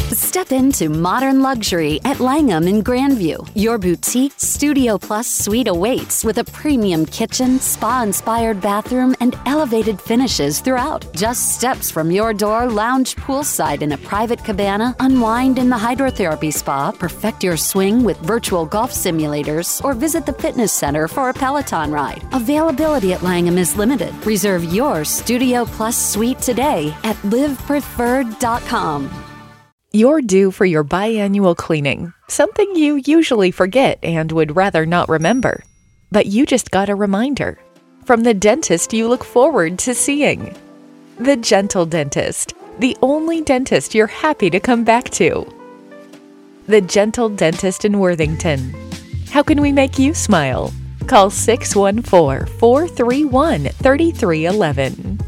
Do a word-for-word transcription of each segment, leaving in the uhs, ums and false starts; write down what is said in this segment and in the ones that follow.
Step into modern luxury at Langham in Grandview. Your boutique Studio Plus suite awaits with a premium kitchen, spa-inspired bathroom, and elevated finishes throughout. Just steps from your door, lounge poolside in a private cabana, unwind in the hydrotherapy spa, perfect your swing with virtual golf simulators, or visit the fitness center for a Peloton ride. Availability at Langham is limited. Reserve your Studio Plus suite today at live preferred dot com. You're due for your biannual cleaning, something you usually forget and would rather not remember. But you just got a reminder from the dentist you look forward to seeing. The Gentle Dentist, the only dentist you're happy to come back to. The Gentle Dentist in Worthington. How can we make you smile? Call six one four, four three one, three three one one.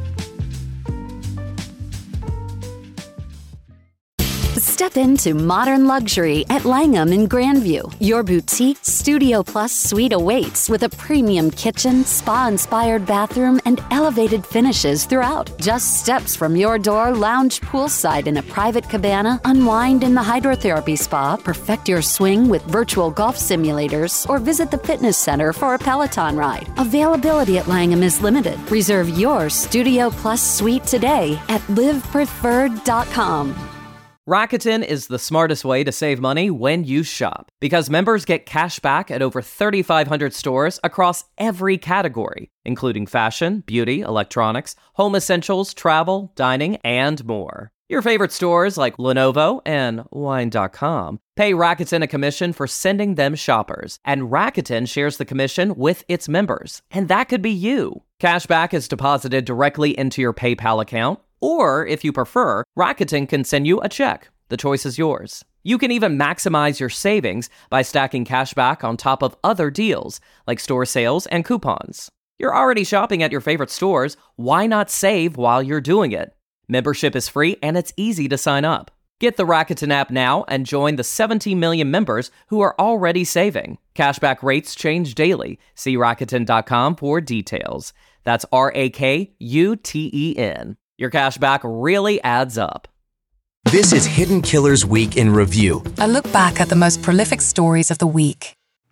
Step into modern luxury at Langham in Grandview. Your boutique Studio Plus suite awaits with a premium kitchen, spa-inspired bathroom, and elevated finishes throughout. Just steps from your door, lounge poolside in a private cabana, unwind in the hydrotherapy spa, perfect your swing with virtual golf simulators, or visit the fitness center for a Peloton ride. Availability at Langham is limited. Reserve your Studio Plus suite today at live preferred dot com. Rakuten is the smartest way to save money when you shop, because members get cash back at over thirty-five hundred stores across every category, including fashion, beauty, electronics, home essentials, travel, dining, and more. Your favorite stores like Lenovo and Wine dot com pay Rakuten a commission for sending them shoppers, and Rakuten shares the commission with its members, and that could be you. Cashback is deposited directly into your PayPal account, or, if you prefer, Rakuten can send you a check. The choice is yours. You can even maximize your savings by stacking cashback on top of other deals, like store sales and coupons. You're already shopping at your favorite stores. Why not save while you're doing it? Membership is free and it's easy to sign up. Get the Rakuten app now and join the seventeen million members who are already saving. Cashback rates change daily. See Rakuten dot com for details. That's R A K U T E N. Your cashback really adds up. This is Hidden Killers Week in Review. A look back at the most prolific stories of the week.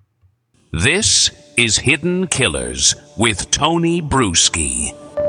This is Hidden Killers with Tony Bruschi.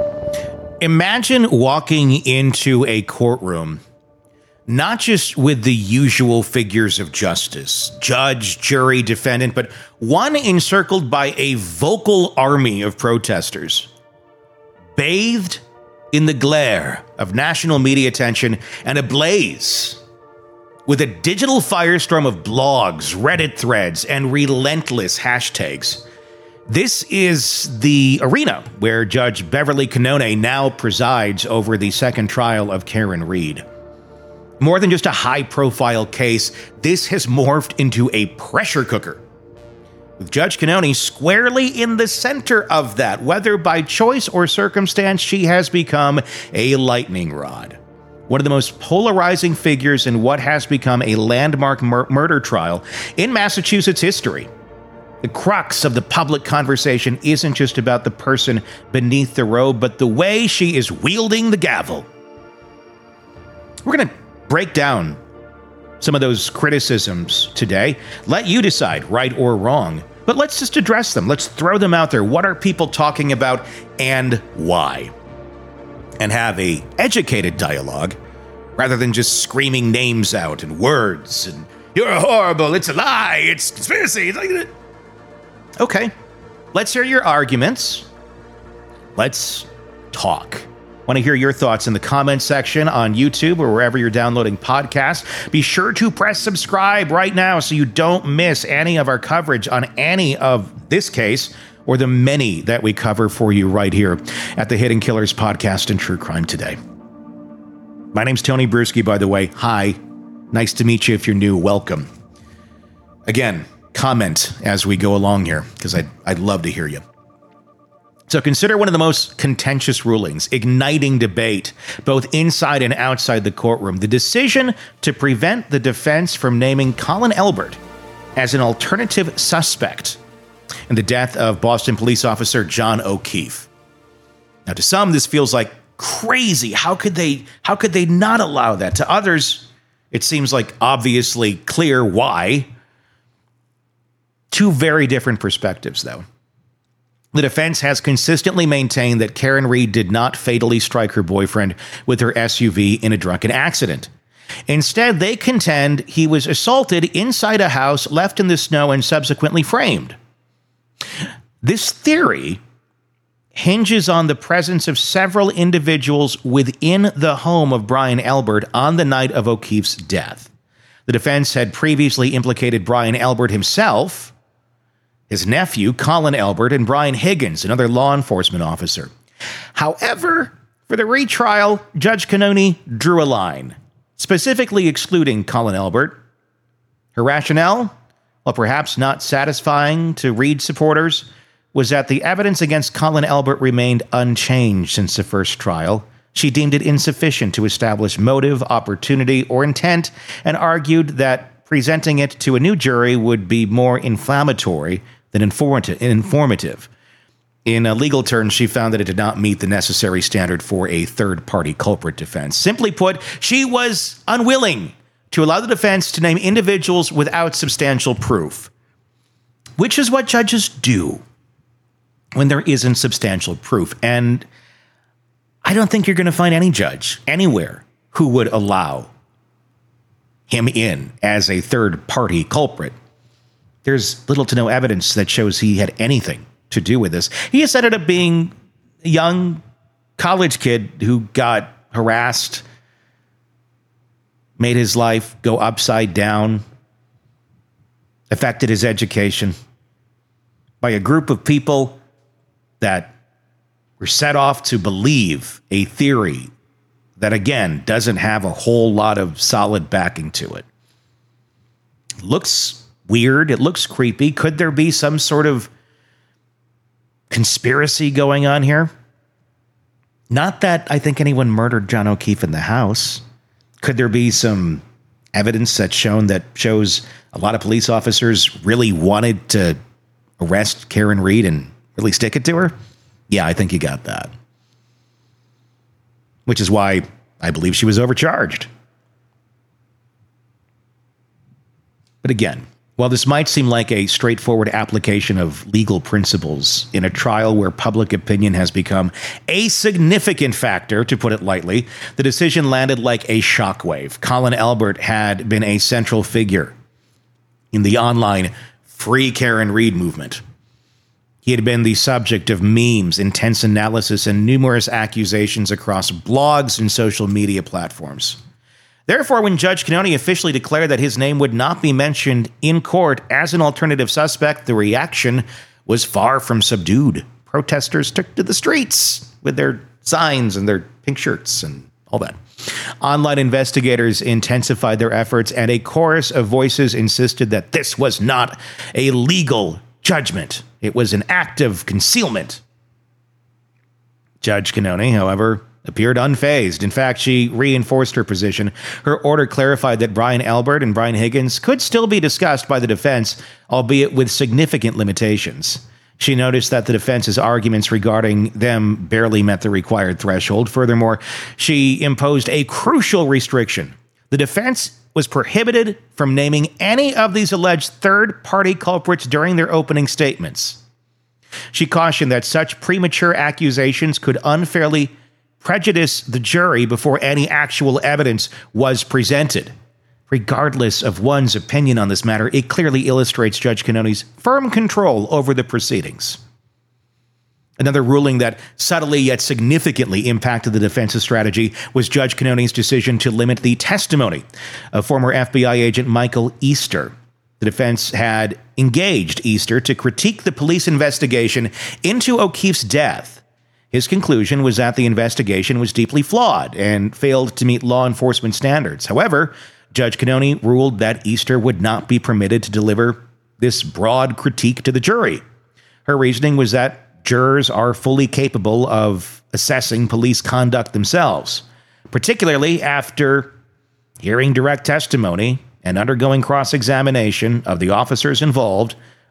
Imagine walking into a courtroom, not just with the usual figures of justice, judge, jury, defendant, but one encircled by a vocal army of protesters, bathed in the glare of national media attention and ablaze with a digital firestorm of blogs, Reddit threads, and relentless hashtags. This is the arena where Judge Beverly Cannone now presides over the second trial of Karen Read. More than just a high-profile case, this has morphed into a pressure cooker, with Judge Cannone squarely in the center of that. Whether by choice or circumstance, she has become a lightning rod. One of the most polarizing figures in what has become a landmark mur- murder trial in Massachusetts history. The crux of the public conversation isn't just about the person beneath the robe, but the way she is wielding the gavel. We're going to break down some of those criticisms today. Let you decide, right or wrong. But let's just address them. Let's throw them out there. What are people talking about and why? And have a educated dialogue rather than just screaming names out and words and "you're horrible, it's a lie, it's conspiracy." Okay, let's hear your arguments. Let's talk. Want to hear your thoughts in the comments section on YouTube or wherever you're downloading podcasts. Be sure to press subscribe right now so you don't miss any of our coverage on any of this case or the many that we cover for you right here at the Hidden Killers Podcast and True Crime Today. My name's Tony Bruschi, by the way. Hi. Nice to meet you. If you're new, welcome. Again, comment as we go along here, because I'd, I'd love to hear you. So consider one of the most contentious rulings, igniting debate, both inside and outside the courtroom, the decision to prevent the defense from naming Colin Elbert as an alternative suspect in the death of Boston police officer John O'Keefe. Now, to some, this feels like crazy. How could they, how could they not allow that? To others, It seems like obviously clear why. Two very different perspectives, though. The defense has consistently maintained that Karen Read did not fatally strike her boyfriend with her S U V in a drunken accident. Instead, they contend he was assaulted inside a house, left in the snow, and subsequently framed. This theory hinges on the presence of several individuals within the home of Brian Elbert on the night of O'Keefe's death. The defense had previously implicated Brian Elbert himself, his nephew, Colin Elbert, and Brian Higgins, another law enforcement officer. However, for the retrial, Judge Cannone drew a line, specifically excluding Colin Elbert. Her rationale, while perhaps not satisfying to Read supporters, was that the evidence against Colin Elbert remained unchanged since the first trial. She deemed it insufficient to establish motive, opportunity, or intent, and argued that presenting it to a new jury would be more inflammatory than informative. In a legal terms, she found that it did not meet the necessary standard for a third-party culprit defense. Simply put, she was unwilling to allow the defense to name individuals without substantial proof, which is what judges do when there isn't substantial proof. And I don't think you're going to find any judge anywhere who would allow him in as a third-party culprit. There's little to no evidence that shows he had anything to do with this. He just ended up being a young college kid who got harassed, made his life go upside down, affected his education by a group of people that were set off to believe a theory that, again, doesn't have a whole lot of solid backing to it. Looks weird. It looks creepy. Could there be some sort of conspiracy going on here? Not that I think anyone murdered John O'Keefe in the house. Could there be some evidence that's shown that shows a lot of police officers really wanted to arrest Karen Read and really stick it to her? Yeah, I think you got that. Which is why I believe she was overcharged. But again, while this might seem like a straightforward application of legal principles in a trial where public opinion has become a significant factor, to put it lightly, the decision landed like a shockwave. Colin Elbert had been a central figure in the online Free Karen Read movement. He had been the subject of memes, intense analysis, and numerous accusations across blogs and social media platforms. Therefore, when Judge Cannone officially declared that his name would not be mentioned in court as an alternative suspect, the reaction was far from subdued. Protesters took to the streets with their signs and their pink shirts and all that. Online investigators intensified their efforts, and a chorus of voices insisted that this was not a legal judgment. It was an act of concealment. Judge Cannone, however, appeared unfazed. In fact, she reinforced her position. Her order clarified that Brian Elbert and Brian Higgins could still be discussed by the defense, albeit with significant limitations. She noticed that the defense's arguments regarding them barely met the required threshold. Furthermore, she imposed a crucial restriction. The defense was prohibited from naming any of these alleged third-party culprits during their opening statements. She cautioned that such premature accusations could unfairly prejudice the jury before any actual evidence was presented. Regardless of one's opinion on this matter, it clearly illustrates Judge Cannone's firm control over the proceedings. Another ruling that subtly yet significantly impacted the defense's strategy was Judge Cannone's decision to limit the testimony of former F B I agent Michael Easter. The defense had engaged Easter to critique the police investigation into O'Keefe's death. His conclusion was that the investigation was deeply flawed and failed to meet law enforcement standards. However, Judge Cannone ruled that Easter would not be permitted to deliver this broad critique to the jury. Her reasoning was that jurors are fully capable of assessing police conduct themselves, particularly after hearing direct testimony and undergoing cross-examination of the officers involved.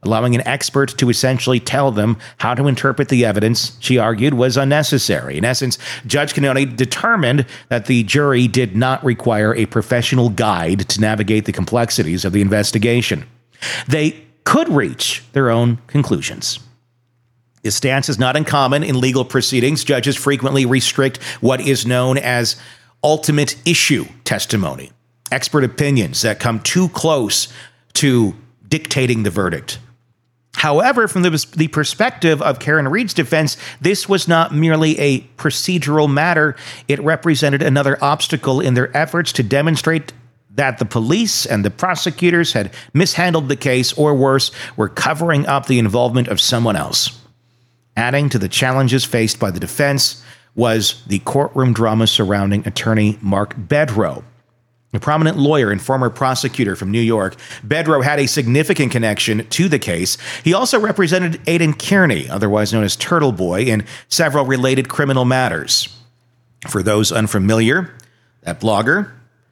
Allowing an expert to essentially tell them how to interpret the evidence, she argued, was unnecessary. In essence, Judge Cannone determined that the jury did not require a professional guide to navigate the complexities of the investigation. They could reach their own conclusions. This stance is not uncommon in legal proceedings. Judges frequently restrict what is known as ultimate issue testimony, expert opinions that come too close to dictating the verdict. However, from the, the perspective of Karen Read's defense, this was not merely a procedural matter. It represented another obstacle in their efforts to demonstrate that the police and the prosecutors had mishandled the case, or worse, were covering up the involvement of someone else. Adding to the challenges faced by the defense was the courtroom drama surrounding attorney Mark Bedrow. A prominent lawyer and former prosecutor from New York, Bedrow had a significant connection to the case. He also represented Aidan Kearney, otherwise known as Turtle Boy, in several related criminal matters. For those unfamiliar, that blogger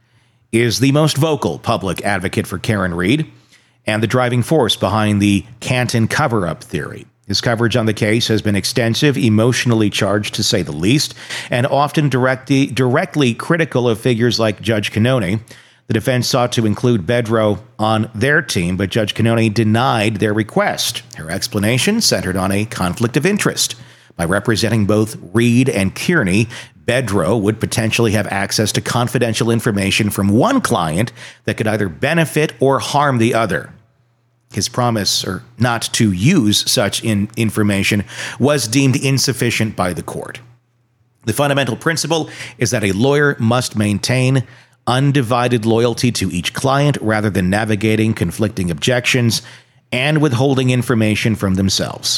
is the most vocal public advocate for Karen Read and the driving force behind the Canton cover-up theory. His coverage on the case has been extensive, emotionally charged to say the least, and often directly, directly critical of figures like Judge Cannone. The defense sought to include Bedrow on their team, but Judge Cannone denied their request. Her explanation centered on a conflict of interest. By representing both Read and Kearney, Bedrow would potentially have access to confidential information from one client that could either benefit or harm the other. His promise or not to use such in information was deemed insufficient by the court. The fundamental principle is that a lawyer must maintain undivided loyalty to each client rather than navigating conflicting objections and withholding information from themselves.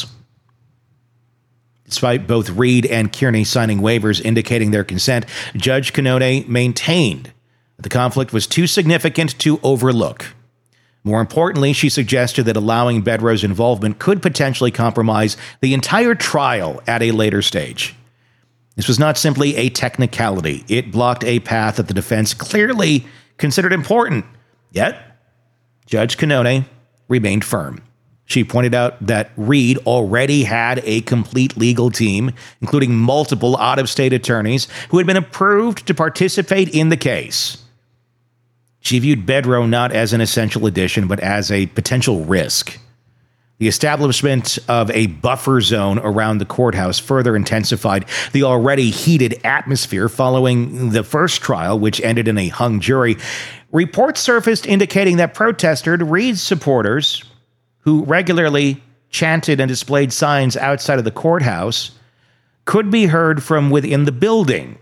Despite both Read and Kearney signing waivers indicating their consent, Judge Cannone maintained that the conflict was too significant to overlook. More importantly, she suggested that allowing Bedrow's involvement could potentially compromise the entire trial at a later stage. This was not simply a technicality. It blocked a path that the defense clearly considered important. Yet, Judge Cannone remained firm. She pointed out that Read already had a complete legal team, including multiple out-of-state attorneys who had been approved to participate in the case. She viewed Bedrow not as an essential addition, but as a potential risk. The establishment of a buffer zone around the courthouse further intensified the already heated atmosphere following the first trial, which ended in a hung jury. Reports surfaced indicating that protesters, Read's supporters, who regularly chanted and displayed signs outside of the courthouse, could be heard from within the building.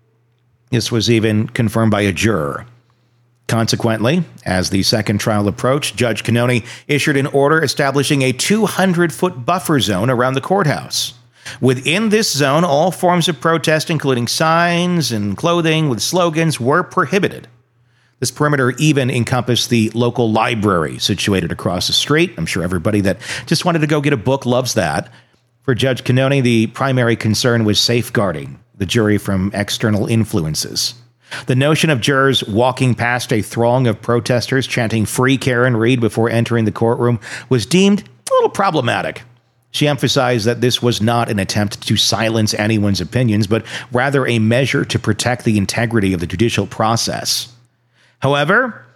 This was even confirmed by a juror. Consequently, as the second trial approached, Judge Cannone issued an order establishing a two hundred foot buffer zone around the courthouse. Within this zone, all forms of protest, including signs and clothing with slogans, were prohibited. This perimeter even encompassed the local library situated across the street. I'm sure everybody that just wanted to go get a book loves that. For Judge Cannone, the primary concern was safeguarding the jury from external influences. The notion of jurors walking past a throng of protesters chanting "Free Karen Read" before entering the courtroom was deemed a little problematic. She emphasized that this was not an attempt to silence anyone's opinions, but rather a measure to protect the integrity of the judicial process. However,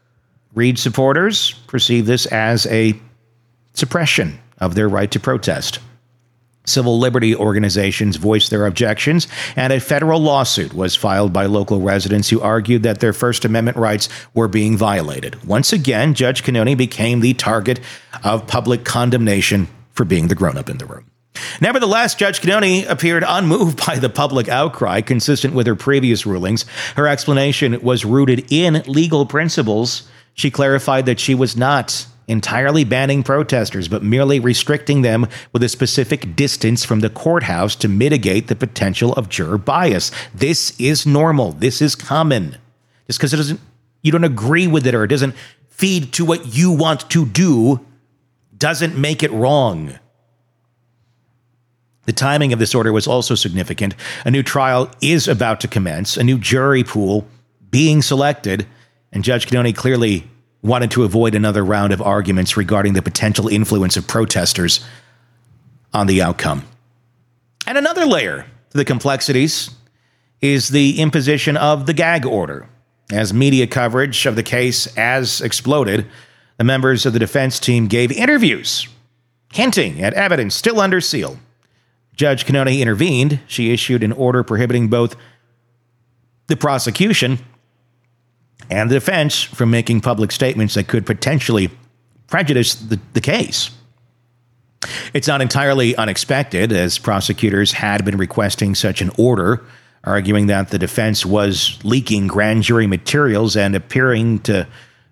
Read supporters perceive this as a suppression of their right to protest. Civil liberty organizations voiced their objections, and a federal lawsuit was filed by local residents who argued that their First Amendment rights were being violated. Once again, Judge Cannone became the target of public condemnation for being the grown-up in the room. Nevertheless, Judge Cannone appeared unmoved by the public outcry, consistent with her previous rulings. Her explanation was rooted in legal principles. She clarified that she was not entirely banning protesters, but merely restricting them with a specific distance from the courthouse to mitigate the potential of juror bias. This is normal. This is common. Just because it doesn't, you don't agree with it or it doesn't feed to what you want to do doesn't make it wrong. The timing of this order was also significant. A new trial is about to commence, a new jury pool being selected, and Judge Cannone clearly wanted to avoid another round of arguments regarding the potential influence of protesters on the outcome. And another layer to the complexities is the imposition of the gag order. As media coverage of the case has exploded, the members of the defense team gave interviews, hinting at evidence still under seal. Judge Cannone intervened. She issued an order prohibiting both the prosecution and the defense from making public statements that could potentially prejudice the, the case. It's not entirely unexpected, as prosecutors had been requesting such an order, arguing that the defense was leaking grand jury materials and appearing to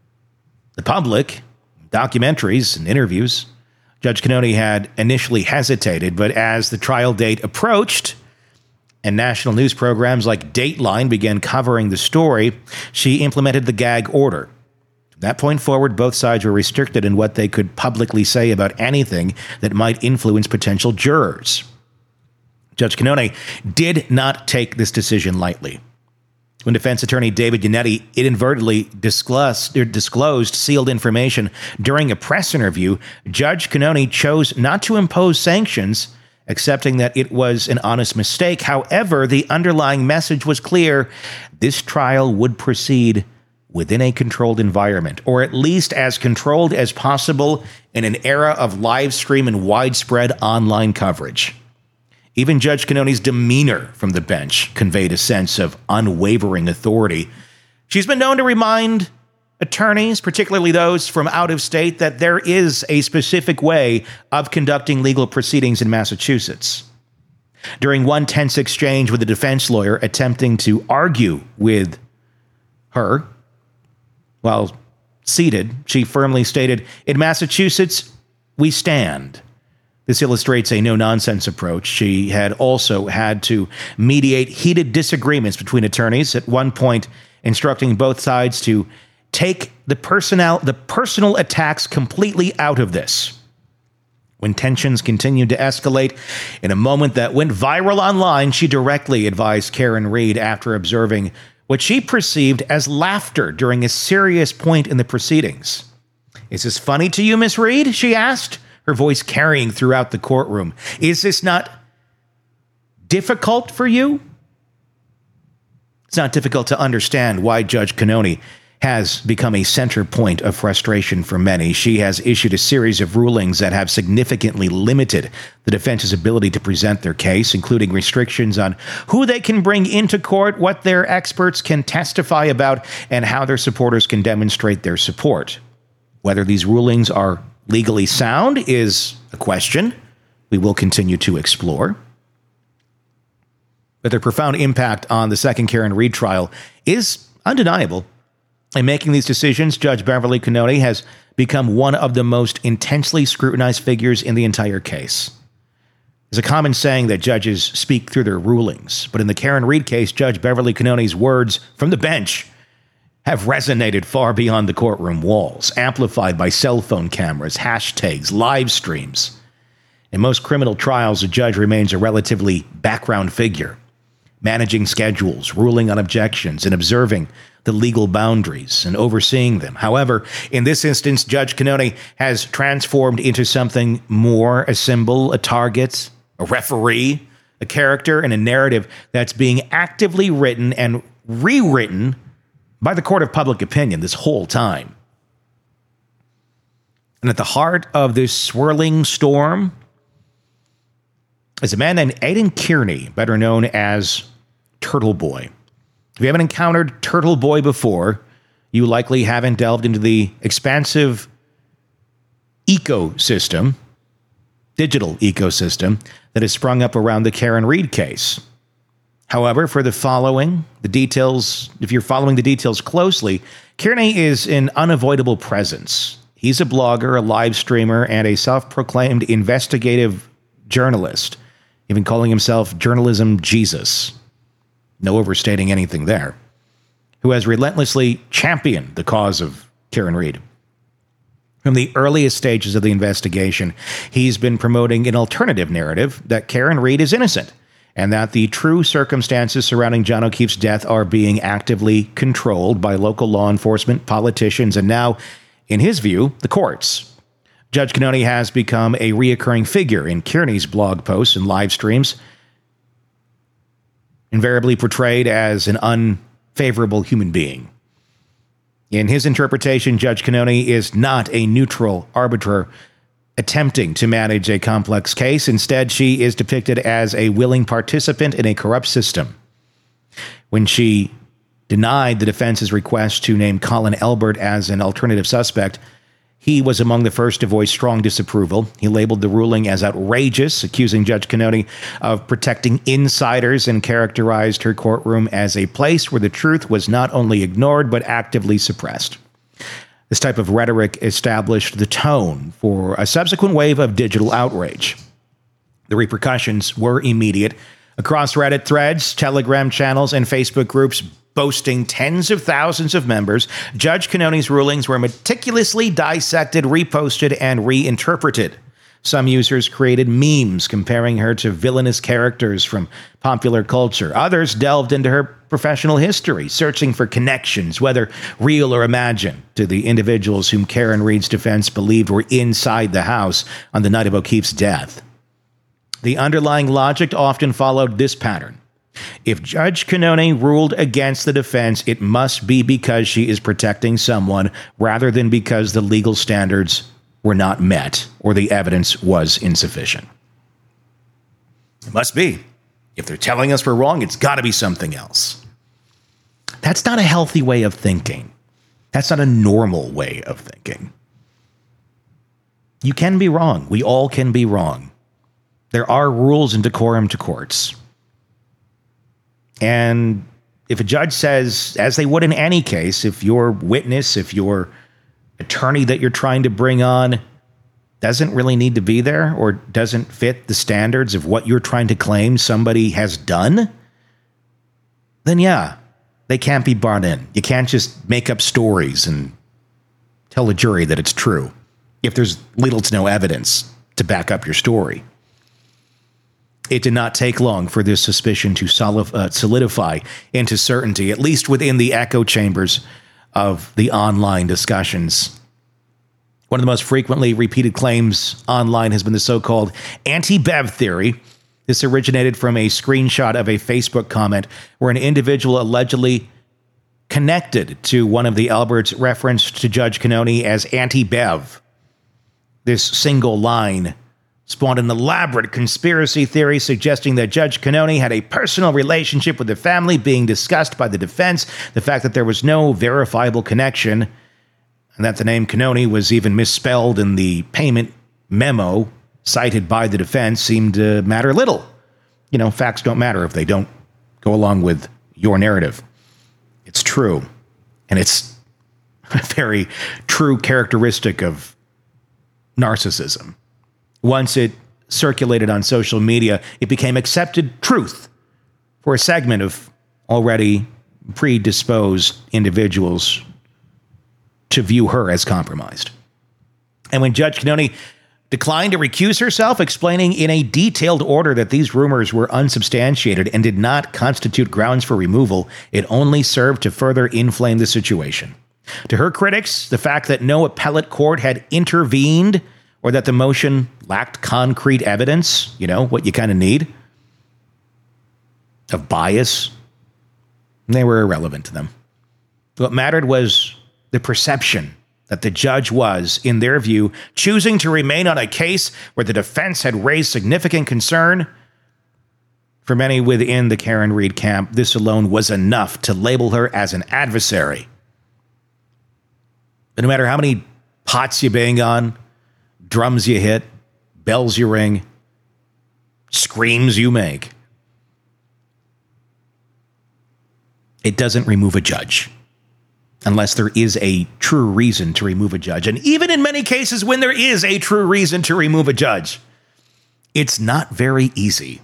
the public, documentaries and interviews. Judge Cannone had initially hesitated, but as the trial date approached and national news programs like Dateline began covering the story, she implemented the gag order. From that point forward, both sides were restricted in what they could publicly say about anything that might influence potential jurors. Judge Cannone did not take this decision lightly. When defense attorney David Yannetti inadvertently disclosed, disclosed sealed information during a press interview, Judge Cannone chose not to impose sanctions, accepting that it was an honest mistake. However, the underlying message was clear. This trial would proceed within a controlled environment, or at least as controlled as possible in an era of live stream and widespread online coverage. Even Judge Cannone's demeanor from the bench conveyed a sense of unwavering authority. She's been known to remind attorneys, particularly those from out of state, that there is a specific way of conducting legal proceedings in Massachusetts. During one tense exchange with a defense lawyer attempting to argue with her, while seated, she firmly stated, "In Massachusetts, we stand." This illustrates a no-nonsense approach. She had also had to mediate heated disagreements between attorneys, at one point instructing both sides to take the personnel, the personal attacks completely out of this. When tensions continued to escalate, in a moment that went viral online, she directly advised Karen Read after observing what she perceived as laughter during a serious point in the proceedings. "Is this funny to you, Miss Read?" she asked, her voice carrying throughout the courtroom. "Is this not difficult for you?" It's not difficult to understand why Judge Cannone has become a center point of frustration for many. She has issued a series of rulings that have significantly limited the defense's ability to present their case, including restrictions on who they can bring into court, what their experts can testify about, and how their supporters can demonstrate their support. Whether these rulings are legally sound is a question we will continue to explore. But their profound impact on the second Karen Read trial is undeniable. In making these decisions, Judge Beverly Cannone has become one of the most intensely scrutinized figures in the entire case. There's a common saying that judges speak through their rulings, but in the Karen Read case, Judge Beverly Cannone's words from the bench have resonated far beyond the courtroom walls, amplified by cell phone cameras, hashtags, live streams. In most criminal trials, a judge remains a relatively background figure, managing schedules, ruling on objections, and observing the legal boundaries and overseeing them. However, in this instance, Judge Cannone has transformed into something more, a symbol, a target, a referee, a character, and a narrative that's being actively written and rewritten by the court of public opinion this whole time. And at the heart of this swirling storm is a man named Aidan Kearney, better known as Turtle Boy. If you haven't encountered Turtle Boy before, you likely haven't delved into the expansive ecosystem, digital ecosystem, that has sprung up around the Karen Read case. However, for the following, the details, if you're following the details closely, Kearney is an unavoidable presence. He's a blogger, a live streamer, and a self-proclaimed investigative journalist, even calling himself Journalism Jesus. No overstating anything there. Who has relentlessly championed the cause of Karen Read. From the earliest stages of the investigation, he's been promoting an alternative narrative that Karen Read is innocent and that the true circumstances surrounding John O'Keefe's death are being actively controlled by local law enforcement, politicians, and now, in his view, the courts. Judge Cannone has become a reoccurring figure in Kearney's blog posts and live streams, invariably portrayed as an unfavorable human being. In his interpretation, Judge Cannone is not a neutral arbiter attempting to manage a complex case. Instead, she is depicted as a willing participant in a corrupt system. When she denied the defense's request to name Colin Elbert as an alternative suspect, he was among the first to voice strong disapproval. He labeled the ruling as outrageous, accusing Judge Cannone of protecting insiders, and characterized her courtroom as a place where the truth was not only ignored but actively suppressed. This type of rhetoric established the tone for a subsequent wave of digital outrage. The repercussions were immediate. Across Reddit threads, Telegram channels, and Facebook groups boasting tens of thousands of members, Judge Cannone's rulings were meticulously dissected, reposted, and reinterpreted. Some users created memes comparing her to villainous characters from popular culture. Others delved into her professional history, searching for connections, whether real or imagined, to the individuals whom Karen Read's defense believed were inside the house on the night of O'Keefe's death. The underlying logic often followed this pattern. If Judge Cannone ruled against the defense, it must be because she is protecting someone rather than because the legal standards were not met or the evidence was insufficient. It must be. If they're telling us we're wrong, it's got to be something else. That's not a healthy way of thinking. That's not a normal way of thinking. You can be wrong. We all can be wrong. There are rules and decorum to courts. And if a judge says, as they would in any case, if your witness, if your attorney that you're trying to bring on doesn't really need to be there or doesn't fit the standards of what you're trying to claim somebody has done, then yeah, they can't be brought in. You can't just make up stories and tell the jury that it's true if there's little to no evidence to back up your story. It did not take long for this suspicion to solidify into certainty, at least within the echo chambers of the online discussions. One of the most frequently repeated claims online has been the so-called anti-Bev theory. This originated from a screenshot of a Facebook comment where an individual allegedly connected to one of the Alberts referenced to Judge Cannone as anti-Bev. This single line spawned an elaborate conspiracy theory suggesting that Judge Cannone had a personal relationship with the family being discussed by the defense, the fact that there was no verifiable connection, and that the name Cannone was even misspelled in the payment memo cited by the defense seemed to matter little. You know, facts don't matter if they don't go along with your narrative. It's true. And it's a very true characteristic of narcissism. Once it circulated on social media, it became accepted truth for a segment of already predisposed individuals to view her as compromised. And when Judge Cannone declined to recuse herself, explaining in a detailed order that these rumors were unsubstantiated and did not constitute grounds for removal, it only served to further inflame the situation. To her critics, the fact that no appellate court had intervened or that the motion lacked concrete evidence, you know, what you kind of need, of bias, they were irrelevant to them. What mattered was the perception that the judge was, in their view, choosing to remain on a case where the defense had raised significant concern. For many within the Karen Read camp, this alone was enough to label her as an adversary. But no matter how many pots you bang on, drums you hit, bells you ring, screams you make, it doesn't remove a judge unless there is a true reason to remove a judge. And even in many cases when there is a true reason to remove a judge, it's not very easy.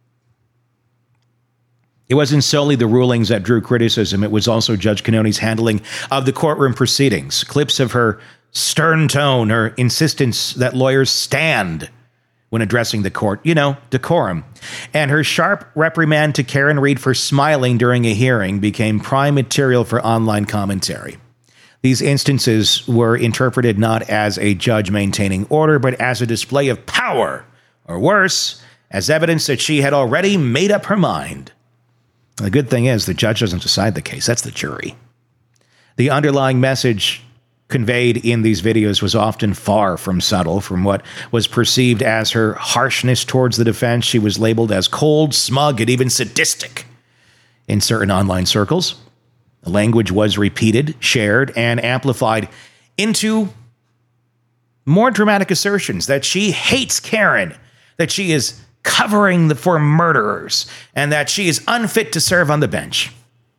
It wasn't solely the rulings that drew criticism. It was also Judge Cannone's handling of the courtroom proceedings. Clips of her stern tone, her insistence that lawyers stand when addressing the court. You know, decorum. And her sharp reprimand to Karen Read for smiling during a hearing became prime material for online commentary. These instances were interpreted not as a judge maintaining order, but as a display of power, or worse, as evidence that she had already made up her mind. The good thing is the judge doesn't decide the case. That's the jury. The underlying message conveyed in these videos was often far from subtle. From what was perceived as her harshness towards the defense, she was labeled as cold, smug, and even sadistic in certain online circles. The language was repeated, shared, and amplified into more dramatic assertions that she hates Karen, that she is covering the, for murderers, and that she is unfit to serve on the bench.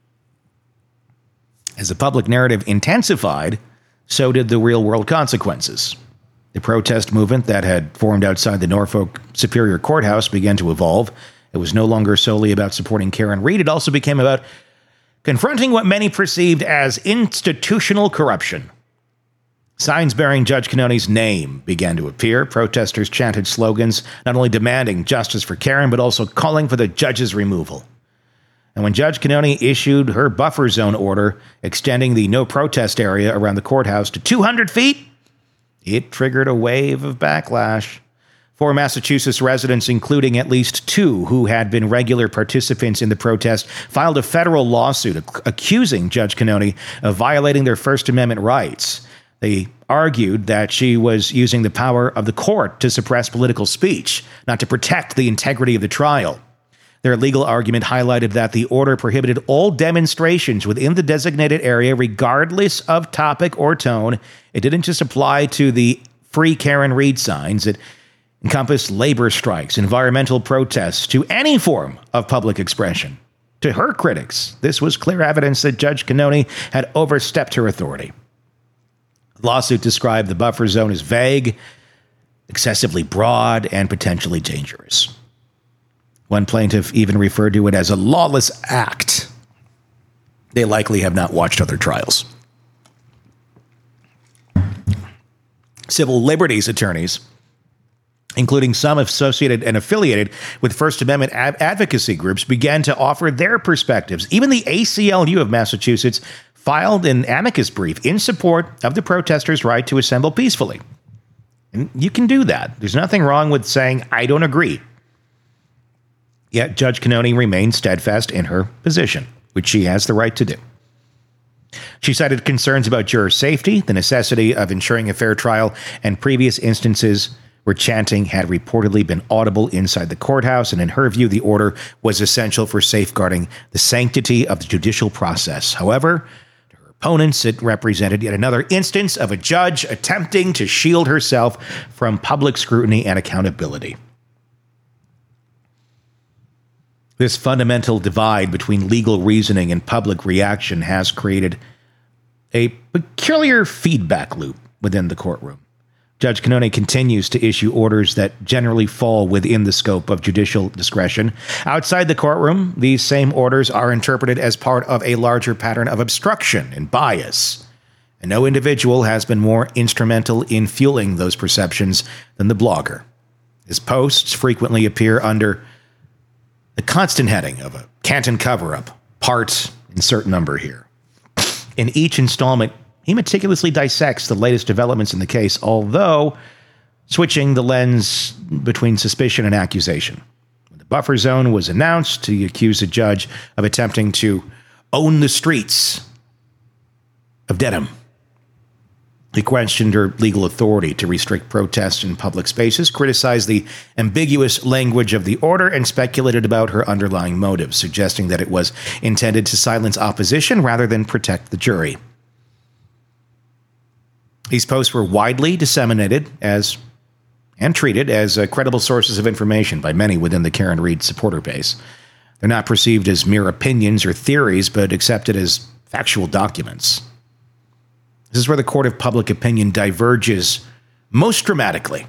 As the public narrative intensified, so did the real-world consequences. The protest movement that had formed outside the Norfolk Superior Courthouse began to evolve. It was no longer solely about supporting Karen Read. It also became about confronting what many perceived as institutional corruption. Signs bearing Judge Cannoni's name began to appear. Protesters chanted slogans not only demanding justice for Karen, but also calling for the judge's removal. And when Judge Cannoni issued her buffer zone order extending the no protest area around the courthouse to two hundred feet, it triggered a wave of backlash. Four Massachusetts residents, including at least two who had been regular participants in the protest, filed a federal lawsuit ac- accusing Judge Cannoni of violating their First Amendment rights. They argued that she was using the power of the court to suppress political speech, not to protect the integrity of the trial. Their legal argument highlighted that the order prohibited all demonstrations within the designated area, regardless of topic or tone. It didn't just apply to the Free Karen Read signs. It encompassed labor strikes, environmental protests, to any form of public expression. To her critics, this was clear evidence that Judge Cannoni had overstepped her authority. The lawsuit described the buffer zone as vague, excessively broad, and potentially dangerous. One plaintiff even referred to it as a lawless act. They likely have not watched other trials. Civil liberties attorneys, including some associated and affiliated with First Amendment ad- advocacy groups, began to offer their perspectives. Even the A C L U of Massachusetts filed an amicus brief in support of the protesters' right to assemble peacefully. And you can do that. There's nothing wrong with saying, I don't agree. Yet Judge Cannoni remained steadfast in her position, which she has the right to do. She cited concerns about juror safety, the necessity of ensuring a fair trial, and previous instances where chanting had reportedly been audible inside the courthouse, and in her view, the order was essential for safeguarding the sanctity of the judicial process. However, to her opponents, it represented yet another instance of a judge attempting to shield herself from public scrutiny and accountability. This fundamental divide between legal reasoning and public reaction has created a peculiar feedback loop within the courtroom. Judge Cannoni continues to issue orders that generally fall within the scope of judicial discretion. Outside the courtroom, these same orders are interpreted as part of a larger pattern of obstruction and bias. And no individual has been more instrumental in fueling those perceptions than the blogger. His posts frequently appear under the constant heading of a Canton cover-up, part insert number here. In each installment, he meticulously dissects the latest developments in the case, although switching the lens between suspicion and accusation. When the buffer zone was announced, he accused the judge of attempting to own the streets of Dedham. He questioned her legal authority to restrict protests in public spaces, criticized the ambiguous language of the order, and speculated about her underlying motives, suggesting that it was intended to silence opposition rather than protect the jury. These posts were widely disseminated as and treated as uh, credible sources of information by many within the Karen Read supporter base. They're not perceived as mere opinions or theories, but accepted as factual documents. This is where the court of public opinion diverges most dramatically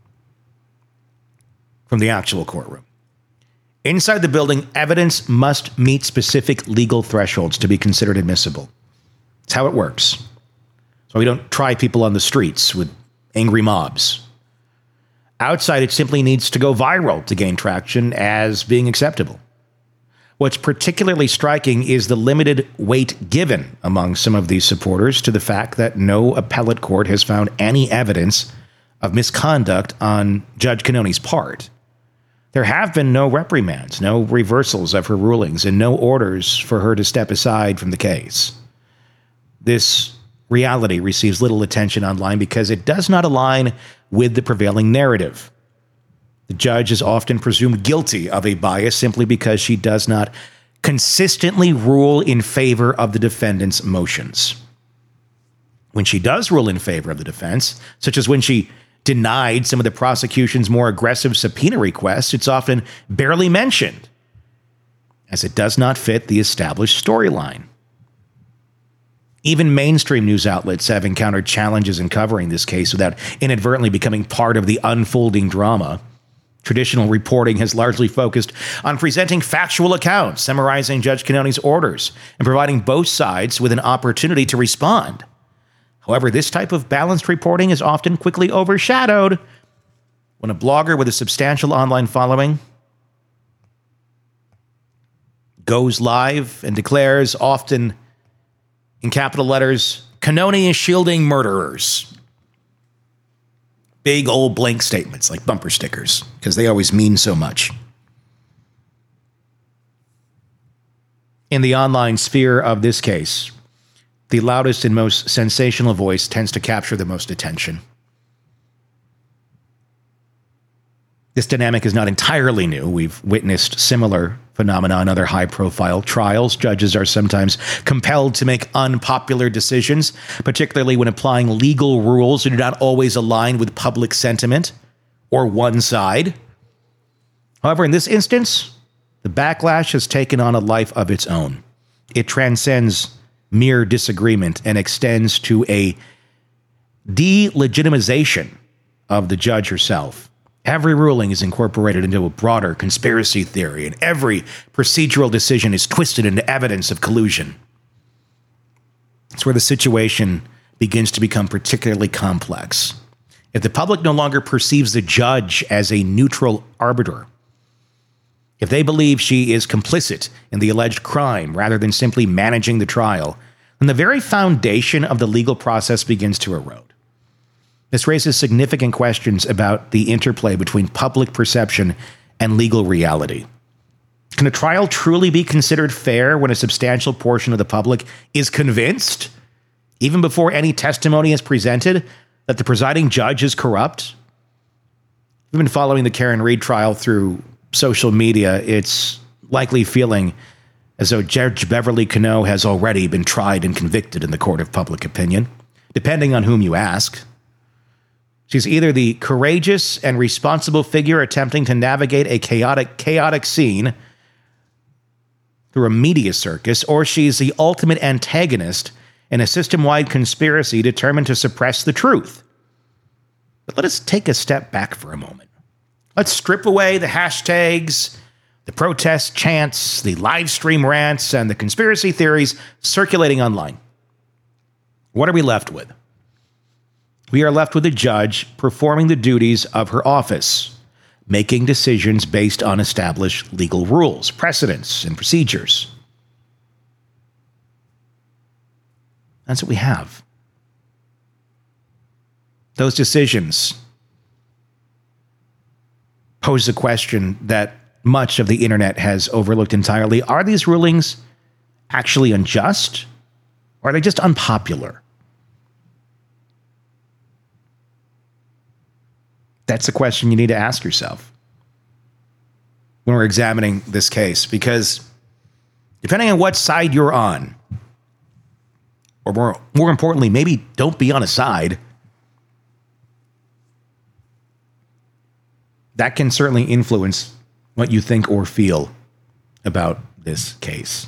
from the actual courtroom. Inside the building, evidence must meet specific legal thresholds to be considered admissible. That's how it works. So we don't try people on the streets with angry mobs. Outside, it simply needs to go viral to gain traction as being acceptable. What's particularly striking is the limited weight given among some of these supporters to the fact that no appellate court has found any evidence of misconduct on Judge Cannoni's part. There have been no reprimands, no reversals of her rulings, and no orders for her to step aside from the case. This reality receives little attention online because it does not align with the prevailing narrative. The judge is often presumed guilty of a bias simply because she does not consistently rule in favor of the defendant's motions. When she does rule in favor of the defense, such as when she denied some of the prosecution's more aggressive subpoena requests, it's often barely mentioned, as it does not fit the established storyline. Even mainstream news outlets have encountered challenges in covering this case without inadvertently becoming part of the unfolding drama. Traditional reporting has largely focused on presenting factual accounts, summarizing Judge Cannoni's orders, and providing both sides with an opportunity to respond. However, this type of balanced reporting is often quickly overshadowed when a blogger with a substantial online following goes live and declares, often in capital letters, "Cannoni is shielding murderers." Big old blank statements like bumper stickers, because they always mean so much. In the online sphere of this case, the loudest and most sensational voice tends to capture the most attention. This dynamic is not entirely new. We've witnessed similar phenomena in other high-profile trials. Judges are sometimes compelled to make unpopular decisions, particularly when applying legal rules that do not always align with public sentiment or one side. However, in this instance, the backlash has taken on a life of its own. It transcends mere disagreement and extends to a delegitimization of the judge herself. Every ruling is incorporated into a broader conspiracy theory, and every procedural decision is twisted into evidence of collusion. It's where the situation begins to become particularly complex. If the public no longer perceives the judge as a neutral arbiter, if they believe she is complicit in the alleged crime rather than simply managing the trial, then the very foundation of the legal process begins to erode. This raises significant questions about the interplay between public perception and legal reality. Can a trial truly be considered fair when a substantial portion of the public is convinced, even before any testimony is presented, that the presiding judge is corrupt? We've been following the Karen Read trial through social media. It's likely feeling as though Judge Beverly Cano has already been tried and convicted in the court of public opinion, depending on whom you ask. She's either the courageous and responsible figure attempting to navigate a chaotic, chaotic scene through a media circus, or she's the ultimate antagonist in a system-wide conspiracy determined to suppress the truth. But let us take a step back for a moment. Let's strip away the hashtags, the protest chants, the live stream rants, and the conspiracy theories circulating online. What are we left with? We are left with a judge performing the duties of her office, making decisions based on established legal rules, precedents, and procedures. That's what we have. Those decisions pose the question that much of the internet has overlooked entirely. Are these rulings actually unjust, or are they just unpopular? That's a question you need to ask yourself when we're examining this case, because depending on what side you're on, or more, more importantly, maybe don't be on a side, that can certainly influence what you think or feel about this case.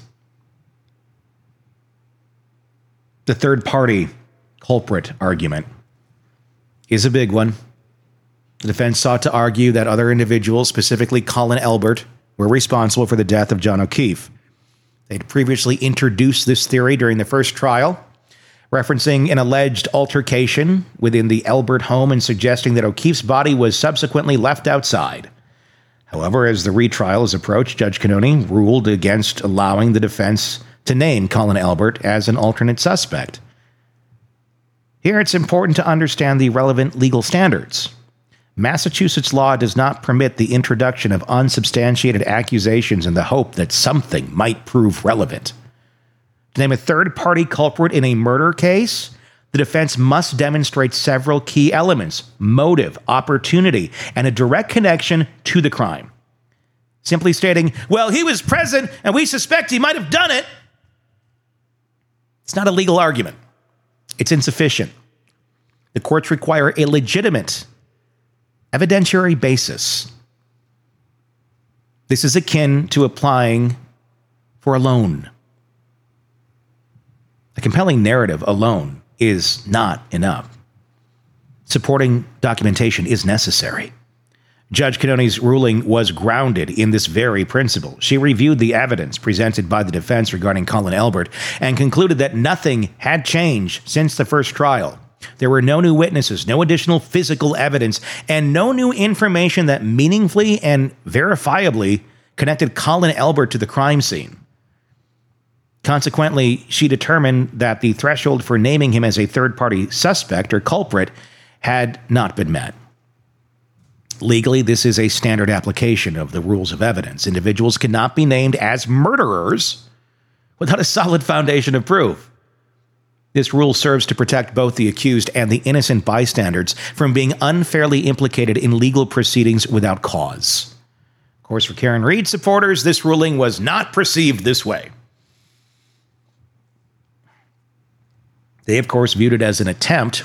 The third party culprit argument is a big one. The defense sought to argue that other individuals, specifically Colin Elbert, were responsible for the death of John O'Keefe. They'd previously introduced this theory during the first trial, referencing an alleged altercation within the Elbert home and suggesting that O'Keefe's body was subsequently left outside. However, as the retrial is approached, Judge Cannone ruled against allowing the defense to name Colin Elbert as an alternate suspect. Here, it's important to understand the relevant legal standards. Massachusetts law does not permit the introduction of unsubstantiated accusations in the hope that something might prove relevant. To name a third-party culprit in a murder case, the defense must demonstrate several key elements: motive, opportunity, and a direct connection to the crime. Simply stating, well, he was present and we suspect he might have done it, it's not a legal argument. It's insufficient. The courts require a legitimate evidentiary basis. This is akin to applying for a loan. A compelling narrative alone is not enough. Supporting documentation is necessary. Judge Cannone's ruling was grounded in this very principle. She reviewed the evidence presented by the defense regarding Colin Elbert and concluded that nothing had changed since the first trial. There were no new witnesses, no additional physical evidence, and no new information that meaningfully and verifiably connected Colin Elbert to the crime scene. Consequently, she determined that the threshold for naming him as a third-party suspect or culprit had not been met. Legally, this is a standard application of the rules of evidence. Individuals cannot be named as murderers without a solid foundation of proof. This rule serves to protect both the accused and the innocent bystanders from being unfairly implicated in legal proceedings without cause. Of course, for Karen Read supporters, this ruling was not perceived this way. They, of course, viewed it as an attempt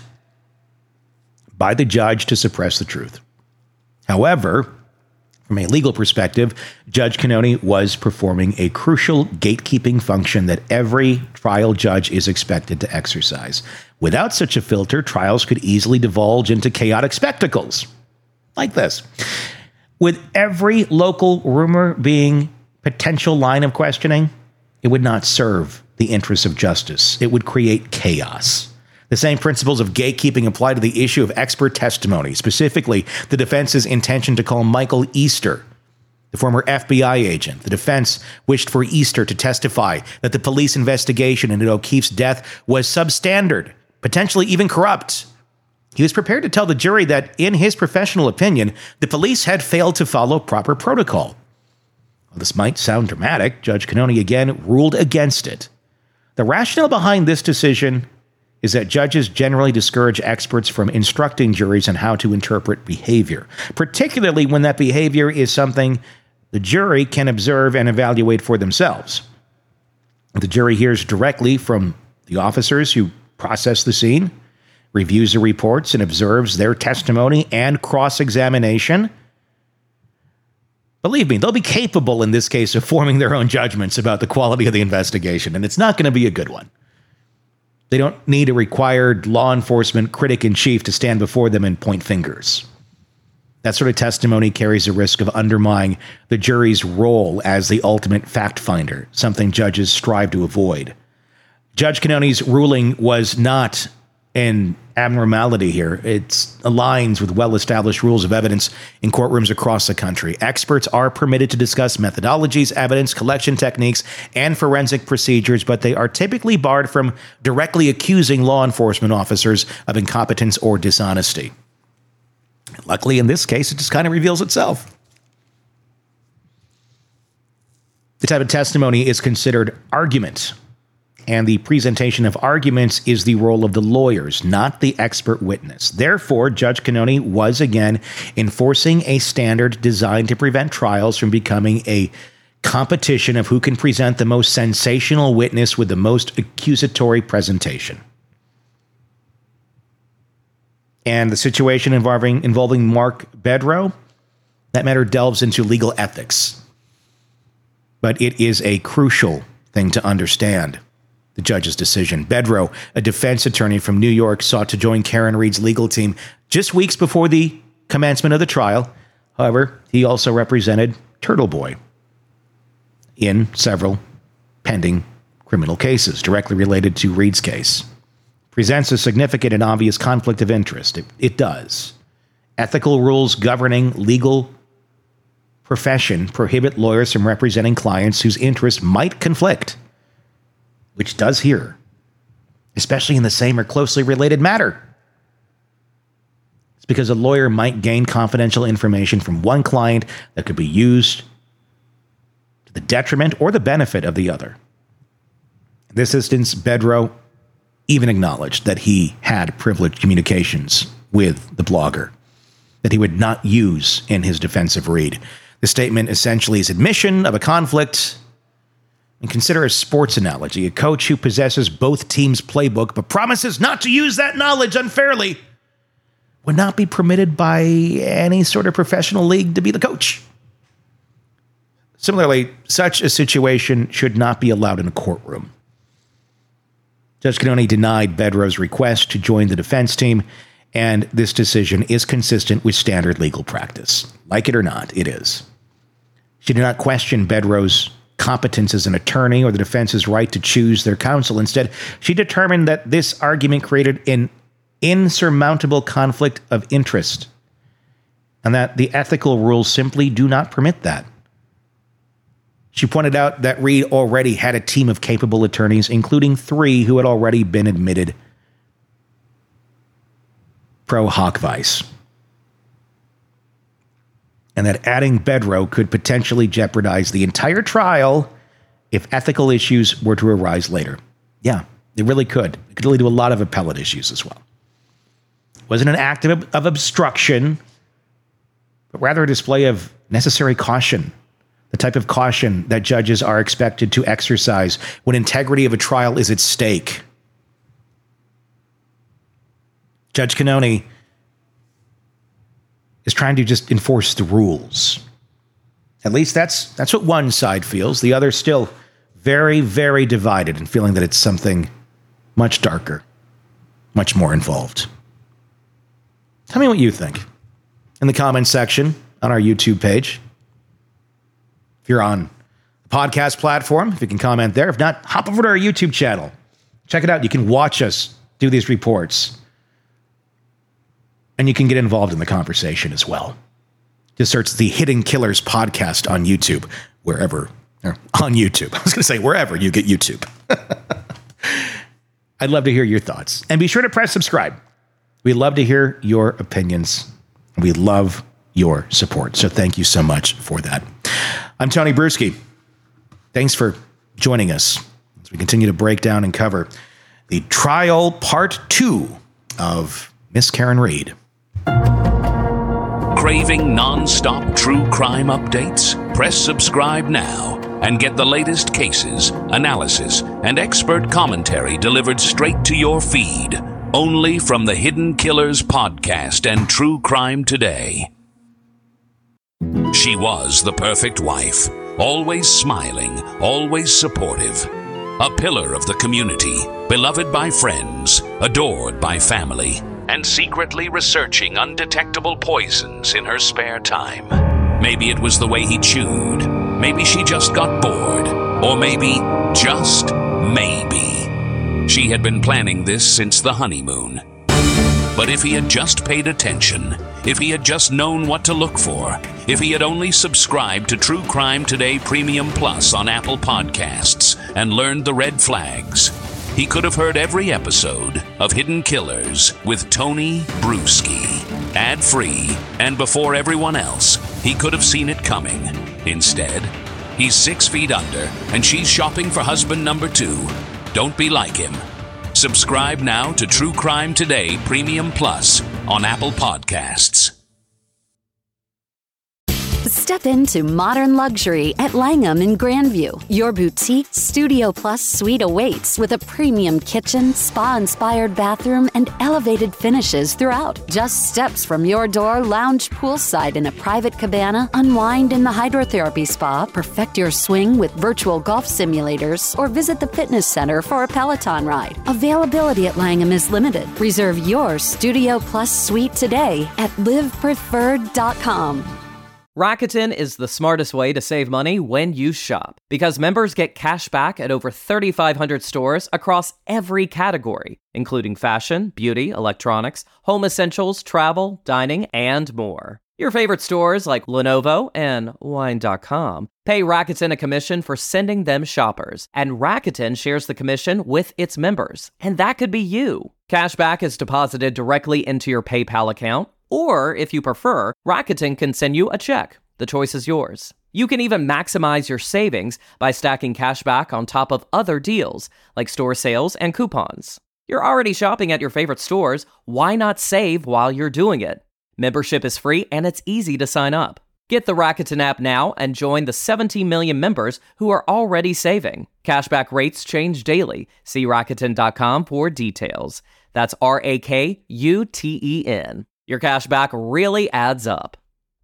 by the judge to suppress the truth. However, from a legal perspective, Judge Cannone was performing a crucial gatekeeping function that every trial judge is expected to exercise. Without such a filter, trials could easily divulge into chaotic spectacles like this. With every local rumor being potential line of questioning, it would not serve the interests of justice. It would create chaos. The same principles of gatekeeping apply to the issue of expert testimony, specifically the defense's intention to call Michael Easter, the former F B I agent. The defense wished for Easter to testify that the police investigation into O'Keefe's death was substandard, potentially even corrupt. He was prepared to tell the jury that, in his professional opinion, the police had failed to follow proper protocol. While this might sound dramatic, Judge Cannone again ruled against it. The rationale behind this decision is that judges generally discourage experts from instructing juries on how to interpret behavior, particularly when that behavior is something the jury can observe and evaluate for themselves. The jury hears directly from the officers who process the scene, reviews the reports, and observes their testimony and cross-examination. Believe me, they'll be capable in this case of forming their own judgments about the quality of the investigation, and it's not going to be a good one. They don't need a required law enforcement critic-in-chief to stand before them and point fingers. That sort of testimony carries a risk of undermining the jury's role as the ultimate fact finder, something judges strive to avoid. Judge Cannone's ruling was not an abnormality here. It aligns with well-established rules of evidence in courtrooms across the country. Experts are permitted to discuss methodologies, evidence collection techniques, and forensic procedures, but they are typically barred from directly accusing law enforcement officers of incompetence or dishonesty. Luckily, in this case, it just kind of reveals itself. The type of testimony is considered argument, and the presentation of arguments is the role of the lawyers, not the expert witness. Therefore, Judge Cannone was again enforcing a standard designed to prevent trials from becoming a competition of who can present the most sensational witness with the most accusatory presentation. And the situation involving, involving Mark Bedrow, that matter delves into legal ethics. But it is a crucial thing to understand. The judge's decision. Bedrow, a defense attorney from New York, sought to join Karen Read's legal team just weeks before the commencement of the trial. However, he also represented Turtle Boy in several pending criminal cases directly related to Read's case. presents a significant and obvious conflict of interest. It, it does. Ethical rules governing legal profession prohibit lawyers from representing clients whose interests might conflict, which does here, especially in the same or closely related matter. It's because a lawyer might gain confidential information from one client that could be used to the detriment or the benefit of the other. In this instance, Bedro even acknowledged that he had privileged communications with the blogger that he would not use in his defensive read. The statement essentially is admission of a conflict. And consider a sports analogy. A coach who possesses both teams' playbook but promises not to use that knowledge unfairly would not be permitted by any sort of professional league to be the coach. Similarly, such a situation should not be allowed in a courtroom. Judge Cannone denied Bedro's request to join the defense team, and this decision is consistent with standard legal practice. Like it or not, it is. She did not question Bedro's competence as an attorney or the defense's right to choose their counsel. Instead, she determined that this argument created an insurmountable conflict of interest and that the ethical rules simply do not permit that. She pointed out that Reed already had a team of capable attorneys, including three who had already been admitted pro hoc vice, and that adding Bedro could potentially jeopardize the entire trial if ethical issues were to arise later. Yeah, it really could. It could lead to a lot of appellate issues as well. It wasn't an act of, of obstruction, but rather a display of necessary caution, the type of caution that judges are expected to exercise when integrity of a trial is at stake. Judge Cannone is trying to just enforce the rules. At least that's that's what one side feels. The other still very, very divided and feeling that it's something much darker, much more involved. Tell me what you think in the comments section on our YouTube page. If you're on the podcast platform, if you can comment there. If not, hop over to our YouTube channel. Check it out. You can watch us do these reports. And you can get involved in the conversation as well. Just search the Hidden Killers podcast on YouTube, wherever, or on YouTube. I was going to say wherever you get YouTube. I'd love to hear your thoughts. And be sure to press subscribe. We love to hear your opinions. We love your support. So thank you so much for that. I'm Tony Bruschi. Thanks for joining us as we continue to break down and cover the trial part two of Miss Karen Reed. Craving non-stop true crime updates? Press subscribe now and get the latest cases, analysis, and expert commentary delivered straight to your feed, only from the Hidden Killers podcast and True Crime Today. She was the perfect wife, always smiling, always supportive, a pillar of the community, beloved by friends, adored by family, and secretly researching undetectable poisons in her spare time. Maybe it was the way he chewed. Maybe she just got bored. Or maybe, just maybe, she had been planning this since the honeymoon. But if he had just paid attention, if he had just known what to look for, if he had only subscribed to True Crime Today Premium Plus on Apple Podcasts and learned the red flags, he could have heard every episode of Hidden Killers with Tony Bruschi, ad-free, and before everyone else. He could have seen it coming. Instead, he's six feet under, and she's shopping for husband number two. Don't be like him. Subscribe now to True Crime Today Premium Plus on Apple Podcasts. Step into modern luxury at Langham in Grandview. Your boutique Studio Plus suite awaits with a premium kitchen, spa-inspired bathroom, and elevated finishes throughout. Just steps from your door, lounge poolside in a private cabana, unwind in the hydrotherapy spa, perfect your swing with virtual golf simulators, or visit the fitness center for a Peloton ride. Availability at Langham is limited. Reserve your Studio Plus suite today at live preferred dot com. Rakuten is the smartest way to save money when you shop because members get cash back at over thirty-five hundred stores across every category, including fashion, beauty, electronics, home essentials, travel, dining, and more. Your favorite stores like Lenovo and Wine dot com pay Rakuten a commission for sending them shoppers, and Rakuten shares the commission with its members, and that could be you. Cashback is deposited directly into your PayPal account, or if you prefer, Rakuten can send you a check. The choice is yours. You can even maximize your savings by stacking cashback on top of other deals, like store sales and coupons. You're already shopping at your favorite stores. Why not save while you're doing it? Membership is free and it's easy to sign up. Get the Rakuten app now and join the seventeen million members who are already saving. Cashback rates change daily. See Rakuten dot com for details. That's R A K U T E N. Your cashback really adds up.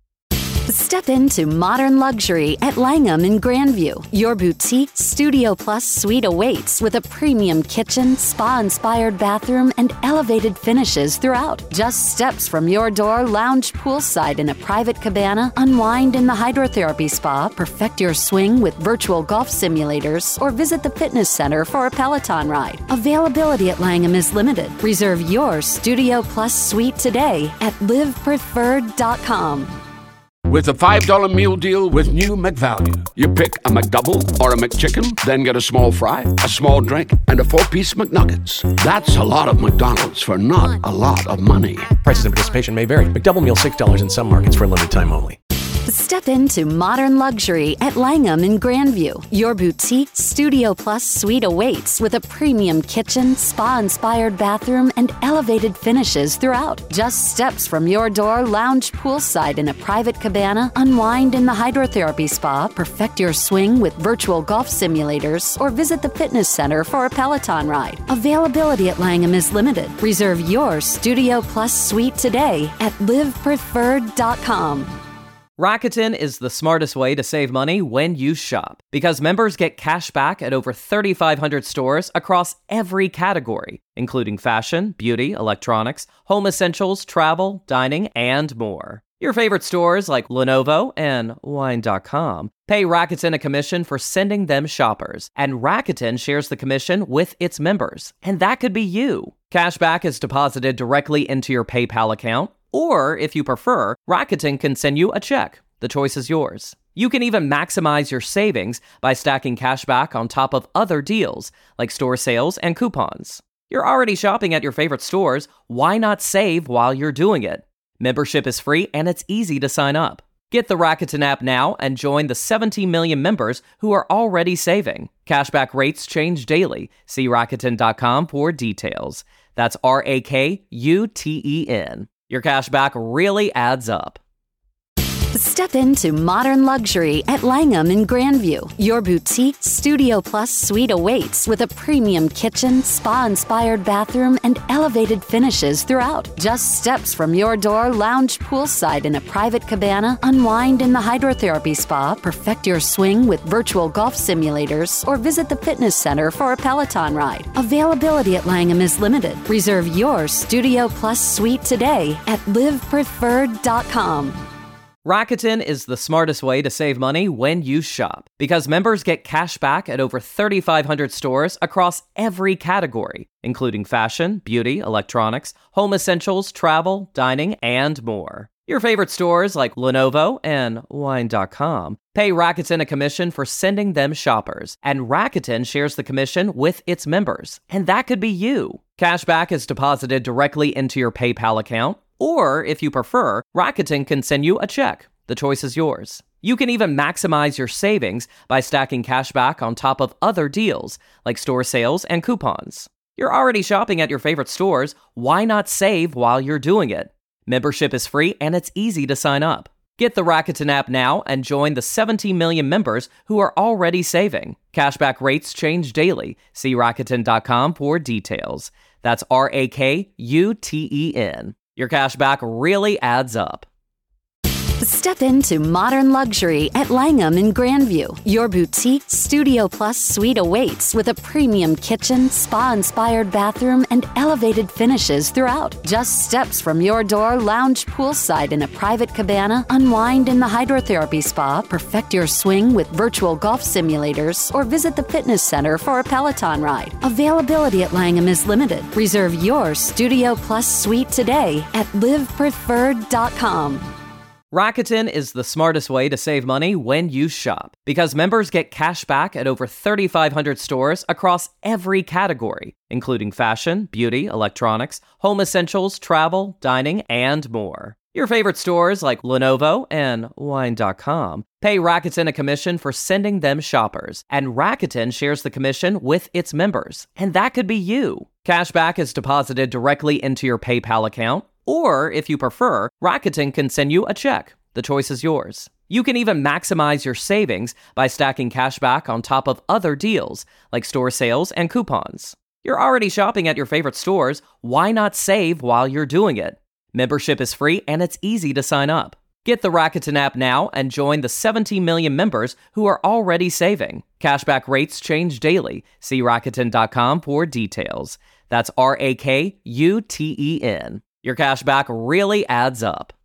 Step into modern luxury at Langham in Grandview. Your boutique Studio Plus suite awaits with a premium kitchen, spa-inspired bathroom, and elevated finishes throughout. Just steps from your door, lounge poolside in a private cabana, unwind in the hydrotherapy spa, perfect your swing with virtual golf simulators, or visit the fitness center for a Peloton ride. Availability at Langham is limited. Reserve your Studio Plus suite today at live preferred dot com. With a five dollar meal deal with new McValue. You pick a McDouble or a McChicken, then get a small fry, a small drink, and a four-piece McNuggets. That's a lot of McDonald's for not a lot of money. Prices and participation may vary. McDouble meal six dollars in some markets for a limited time only. Step into modern luxury at Langham in Grandview. Your boutique Studio Plus suite awaits with a premium kitchen, spa-inspired bathroom, and elevated finishes throughout. Just steps from your door, lounge poolside in a private cabana, unwind in the hydrotherapy spa, perfect your swing with virtual golf simulators, or visit the fitness center for a Peloton ride. Availability at Langham is limited. Reserve your Studio Plus suite today at live preferred dot com. Rakuten is the smartest way to save money when you shop because members get cash back at over thirty-five hundred stores across every category, including fashion, beauty, electronics, home essentials, travel, dining, and more. Your favorite stores like Lenovo and Wine dot com pay Rakuten a commission for sending them shoppers, and Rakuten shares the commission with its members, and that could be you. Cashback is deposited directly into your PayPal account, or if you prefer, Rakuten can send you a check. The choice is yours. You can even maximize your savings by stacking cashback on top of other deals, like store sales and coupons. You're already shopping at your favorite stores. Why not save while you're doing it? Membership is free and it's easy to sign up. Get the Rakuten app now and join the seventeen million members who are already saving. Cashback rates change daily. See Rakuten dot com for details. That's R A K U T E N. Your cashback really adds up. Step into modern luxury at Langham in Grandview. Your boutique Studio Plus suite awaits with a premium kitchen, spa-inspired bathroom, and elevated finishes throughout. Just steps from your door, lounge poolside in a private cabana, unwind in the hydrotherapy spa, perfect your swing with virtual golf simulators, or visit the fitness center for a Peloton ride. Availability at Langham is limited. Reserve your Studio Plus suite today at live preferred dot com. Rakuten is the smartest way to save money when you shop because members get cash back at over thirty-five hundred stores across every category, including fashion, beauty, electronics, home essentials, travel, dining, and more. Your favorite stores like Lenovo and Wine dot com pay Rakuten a commission for sending them shoppers, and Rakuten shares the commission with its members, and that could be you. Cashback is deposited directly into your PayPal account, or if you prefer, Rakuten can send you a check. The choice is yours. You can even maximize your savings by stacking cashback on top of other deals, like store sales and coupons. You're already shopping at your favorite stores. Why not save while you're doing it? Membership is free and it's easy to sign up. Get the Rakuten app now and join the seventeen million members who are already saving. Cashback rates change daily. See Rakuten dot com for details. That's R A K U T E N. Your cashback really adds up. Step into modern luxury at Langham in Grandview. Your boutique Studio Plus suite awaits with a premium kitchen, spa-inspired bathroom, and elevated finishes throughout. Just steps from your door, lounge poolside in a private cabana, unwind in the hydrotherapy spa, perfect your swing with virtual golf simulators, or visit the fitness center for a Peloton ride. Availability at Langham is limited. Reserve your Studio Plus suite today at live preferred dot com. Rakuten is the smartest way to save money when you shop because members get cash back at over thirty-five hundred stores across every category, including fashion, beauty, electronics, home essentials, travel, dining, and more. Your favorite stores like Lenovo and wine dot com pay Rakuten a commission for sending them shoppers, and Rakuten shares the commission with its members, and that could be you. Cashback is deposited directly into your PayPal account, or if you prefer, Rakuten can send you a check. The choice is yours. You can even maximize your savings by stacking cashback on top of other deals, like store sales and coupons. You're already shopping at your favorite stores. Why not save while you're doing it? Membership is free and it's easy to sign up. Get the Rakuten app now and join the seventeen million members who are already saving. Cashback rates change daily. See Rakuten dot com for details. That's R A K U T E N. Your cashback really adds up.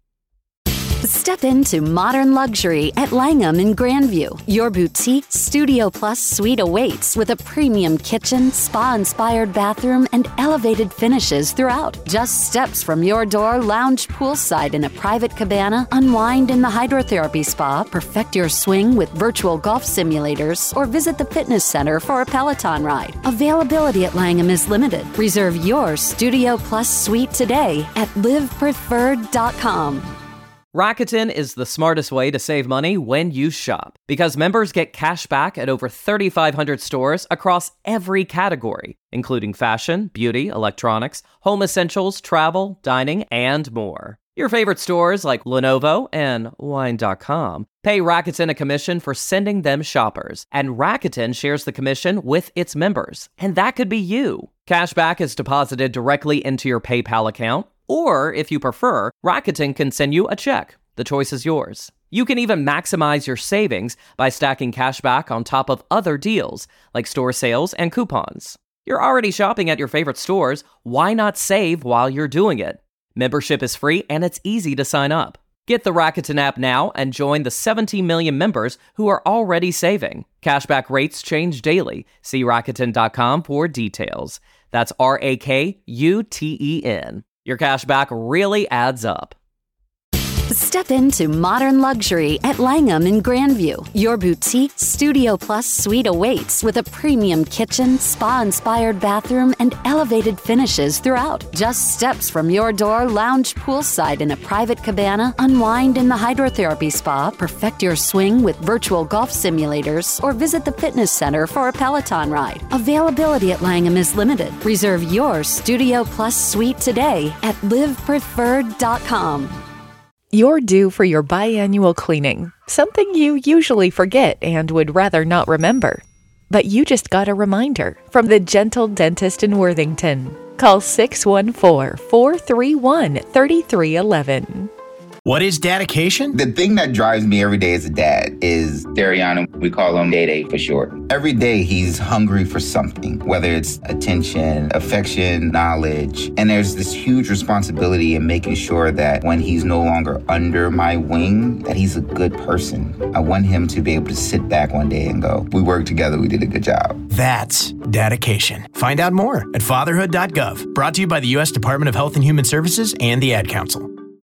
Step into modern luxury at Langham in Grandview. Your boutique Studio Plus suite awaits with a premium kitchen, spa-inspired bathroom, and elevated finishes throughout. Just steps from your door, lounge poolside in a private cabana, unwind in the hydrotherapy spa, perfect your swing with virtual golf simulators, or visit the fitness center for a Peloton ride. Availability at Langham is limited. Reserve your Studio Plus suite today at live preferred dot com. Rakuten is the smartest way to save money when you shop because members get cash back at over thirty-five hundred stores across every category, including fashion, beauty, electronics, home essentials, travel, dining, and more. Your favorite stores like Lenovo and wine dot com pay Rakuten a commission for sending them shoppers, and Rakuten shares the commission with its members, and that could be you. Cashback is deposited directly into your PayPal account, or if you prefer, Rakuten can send you a check. The choice is yours. You can even maximize your savings by stacking cashback on top of other deals, like store sales and coupons. You're already shopping at your favorite stores. Why not save while you're doing it? Membership is free and it's easy to sign up. Get the Rakuten app now and join the seventeen million members who are already saving. Cashback rates change daily. See Rakuten dot com for details. That's R A K U T E N. Your cashback really adds up. Step into modern luxury at Langham in Grandview. Your boutique Studio Plus suite awaits with a premium kitchen, spa-inspired bathroom, and elevated finishes throughout. Just steps from your door, lounge poolside in a private cabana, unwind in the hydrotherapy spa, perfect your swing with virtual golf simulators, or visit the fitness center for a Peloton ride. Availability at Langham is limited. Reserve your Studio Plus suite today at live preferred dot com. You're due for your biannual cleaning, something you usually forget and would rather not remember. But you just got a reminder from the Gentle Dentist in Worthington. Call six one four, four three one, three three one one. What is dedication? The thing that drives me every day as a dad is Dariana. We call him Day Day for short. Every day he's hungry for something, whether it's attention, affection, knowledge. And there's this huge responsibility in making sure that when he's no longer under my wing, that he's a good person. I want him to be able to sit back one day and go, we worked together, we did a good job. That's dedication. Find out more at fatherhood dot gov. Brought to you by the U S Department of Health and Human Services and the Ad Council.